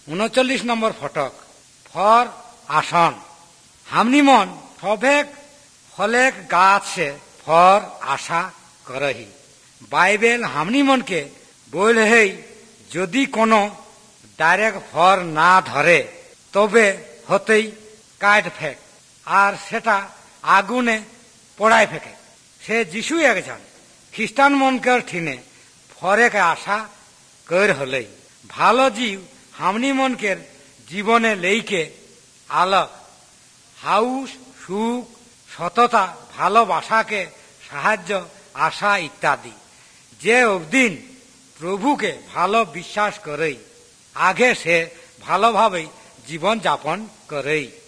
39 ফটক ফর আসন হামনি মন সবেক ফলেক গাছে ফর আশা করহি। বাইবেল হামনি মনকে বল হেই যদি কোনো ডাইরেক্ট ফর না ধরে তবে হতেই কাট ফেক আর সেটা আগুনে পড়ায় ফেকে। সে যিশু একজন খ্রিস্টান মনকের ঠিনে ফরেকে আশা কর হলেই ভালো জীব হামনি মনকের জীবনে লেইকে আলোক হাউস সুখ সততা ভালোবাসাকে সাহায্য আশা ইত্যাদি। যে অবদিন প্রভুকে ভালো বিশ্বাস করেই আগে সে ভালোভাবেই জীবন যাপন করেই।